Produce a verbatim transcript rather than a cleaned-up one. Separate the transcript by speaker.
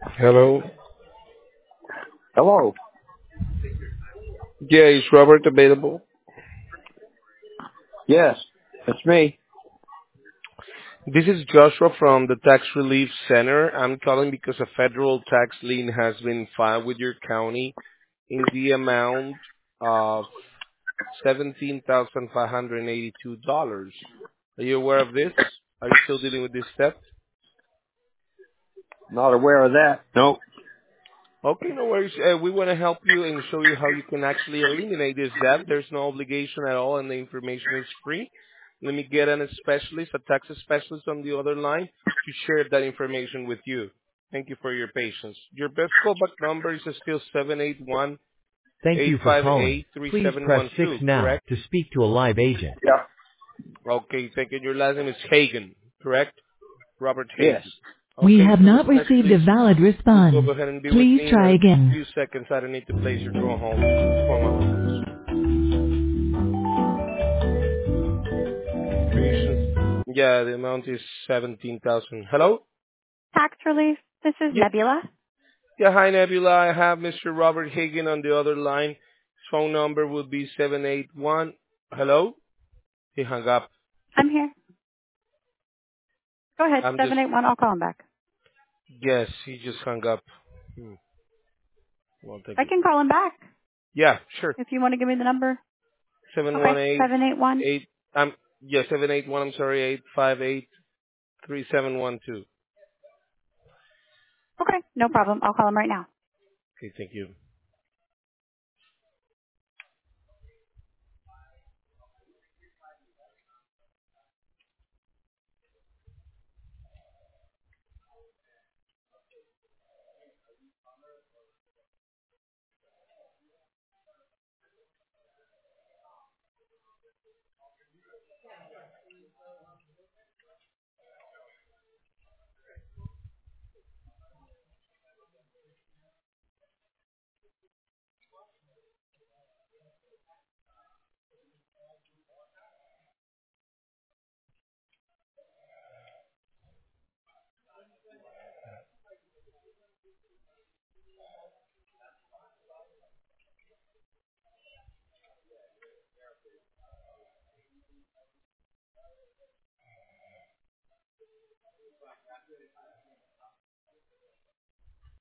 Speaker 1: Hello.
Speaker 2: Hello.
Speaker 1: Yeah, is Robert available?
Speaker 2: Yes, it's me.
Speaker 1: This is Joshua from the Tax Relief Center. I'm calling because a federal tax lien has been filed with your county in the amount of seventeen thousand five hundred eighty-two dollars. Are you aware of this? Are you still dealing with this step?
Speaker 2: Not aware of that. Nope.
Speaker 1: Okay, no worries. Uh, we want to help you and show you how you can actually eliminate this debt. There's no obligation at all, and the information is free. Let me get a specialist, a tax specialist on the other line to share that information with you. Thank you for your patience. Your best callback number is still seven eight one,
Speaker 3: Thank
Speaker 1: eight
Speaker 3: you for
Speaker 1: five
Speaker 3: calling.
Speaker 1: eight, three
Speaker 3: Please
Speaker 1: seven
Speaker 3: press
Speaker 1: one
Speaker 3: six
Speaker 1: two.
Speaker 3: now
Speaker 1: correct?
Speaker 3: to speak to a live agent.
Speaker 2: Yeah.
Speaker 1: Okay, thank you. Your last name is Hagen, correct? Robert
Speaker 2: Yes.
Speaker 1: Hagen.
Speaker 4: We
Speaker 1: Okay,
Speaker 4: have
Speaker 1: so the
Speaker 4: not received a
Speaker 1: specialist
Speaker 4: valid
Speaker 1: will go
Speaker 4: response.
Speaker 1: ahead and be with
Speaker 4: Please
Speaker 1: me in
Speaker 4: try
Speaker 1: a
Speaker 4: again.
Speaker 1: few seconds. I don't need to place your call on hold. One moment, please. Patience. Yeah, the amount is seventeen thousand. Hello?
Speaker 5: Tax relief. This is
Speaker 1: Yeah.
Speaker 5: Nebula.
Speaker 1: Yeah, hi, Nebula. I have Mister Robert Hagen on the other line. His phone number would be seven eight one. Hello? He hung up.
Speaker 5: I'm here. Go ahead,
Speaker 1: I'm just,
Speaker 5: seven eight one. I'll call him back.
Speaker 1: yes, he just hung up. Hmm. Well, thank
Speaker 5: I
Speaker 1: you.
Speaker 5: can call him back
Speaker 1: Yeah, sure.
Speaker 5: if you want to give me the number. Okay,
Speaker 1: seven one eight,
Speaker 5: seven eight one.
Speaker 1: eight, um, yeah, seven eight one, I'm sorry, eight five eight, three seven one two.
Speaker 5: Okay, no problem. I'll call him right now.
Speaker 1: Okay, thank you.